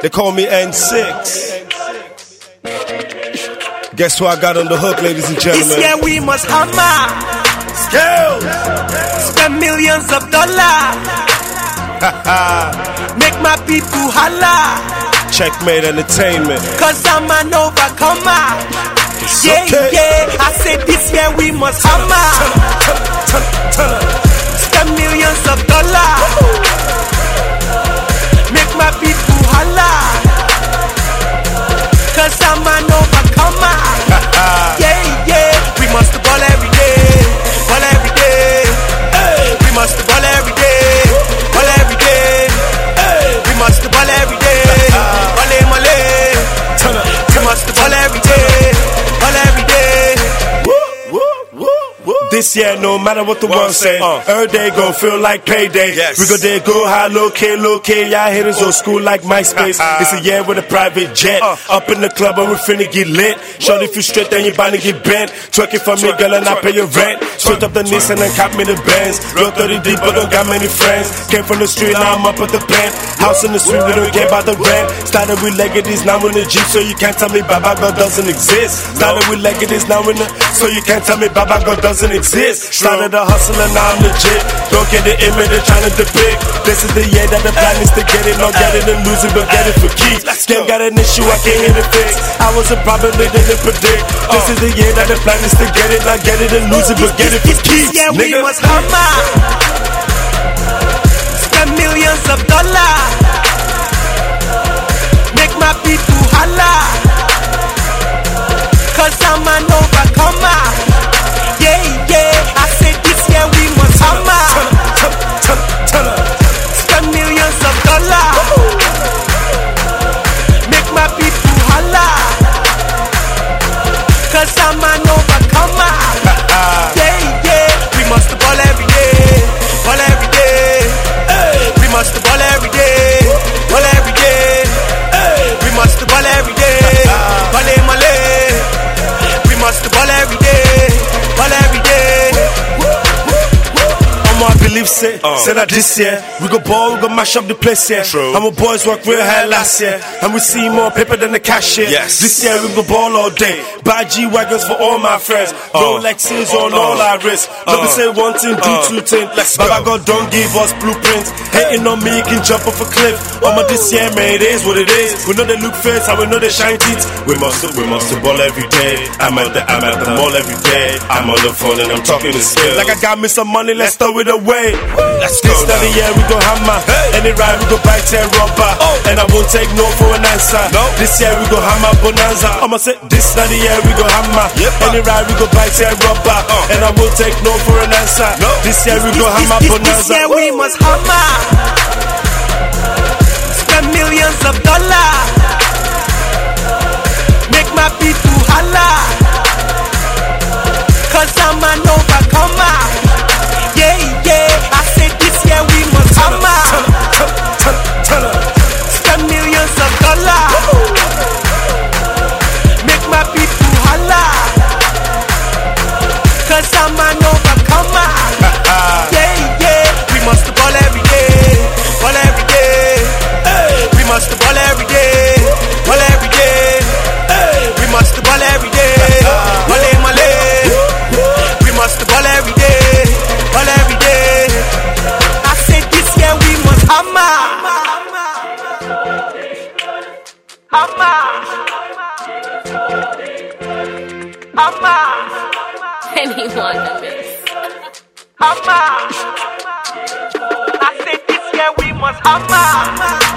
They call me N6. Guess who I got on the hook, ladies and gentlemen? This year we must hammer. Skills. Spend millions of dollars. Make my people holla. Checkmate Entertainment. Cause I'm an overcomer. It's Yeah, okay. yeah. I said this year we must hammer. Spend millions of dollars. Make my people holla. Cause I'm an overcomer. Yeah, yeah. We must ball every day. Ball every day. Hey. We must ball every day. Ball every day. Hey. We must ball every day. Male, male. We must ball every day. Ball every day. This year, no matter what the world say, every day gon' feel like payday. Yes. We go there, go high, low K. Y'all haters old school like MySpace. It's a year with a private jet. Up in the club and we finna get lit. Shorty feel straight, then you bound to get bent. Twerking for me, girl, and I pay your rent. Straight up the Nissan and cop me the Benz. Roll 30 deep, but don't got many friends. Came from the street, now I'm up at the pen. House in the street, we don't care about the rent. Started with legadies, now in the Jeep, so you can't tell me Baba God doesn't exist. Started with legadies, now in the, so you can't tell me Baba God doesn't exist. Started a hustle and now I'm legit. Don't get the image they're trying to depict. This is the year that the plan is to get it. Not get it and lose it, but get it for keeps. Still got an issue I can't hit it fix. I was a problem they didn't predict. This is the year that the plan is to get it. Not get it and lose it, but get it for keeps. Yeah, we must hammer. Spend millions of dollars. Make my people holla. Cause I'm an overcomer. Yeah, yeah. I said this year we must hammer. Spend millions of dollars. Make my people holla. Cause I'm an overcomer. Yeah, yeah. We must ball every day. Ball every day. Hey. We must ball every day. Ball every day. Hey. We must ball every day. Male, male. We must ball every day. Ball every day. I believe say that this year we go ball, we go mash up the place here. True. And my boys work real hard last year, and we see more paper than the cashier. Yes. This year we go ball all day. Buy G-Wagons for all my friends. Rolexes on all our wrists. Let me say one thing, do two things. Baba God don't give us blueprints. Hating on me, you can jump off a cliff. This year, man, it is what it is. We know they look fierce, and we know they shine teeth. We must ball every day. I'm at the mall every day. I'm on the phone and I'm talking to skills. Like I got me some money, let's throw it away. Let's go. This time of year we go hammer. Any ride we go buy 10 rubber. And I won't take no for an answer. This year we go hammer bonanza. I'ma say this time of year we go hammer. Any ride we go buy 10 rubber. And I won't take no for an answer. This year we go hammer bonanza. This year we must hammer. Spend millions of dollars. Make my people holla. Cause I'm an overcomer. Yeah, yeah. I said this year we must hammer. Spend millions of dollars. Make my people holla. Cause I'm an overcomer. Yeah, yeah. We must ball every day. Ball every day. Hey. We must ball every day. Ball every day. Hey. We must ball every day. Male, male. We must ball every day. Ball every day. I said this year we must hammer. Hammer. Hammer. Anyone to miss. Hammer. I said this year we must hammer.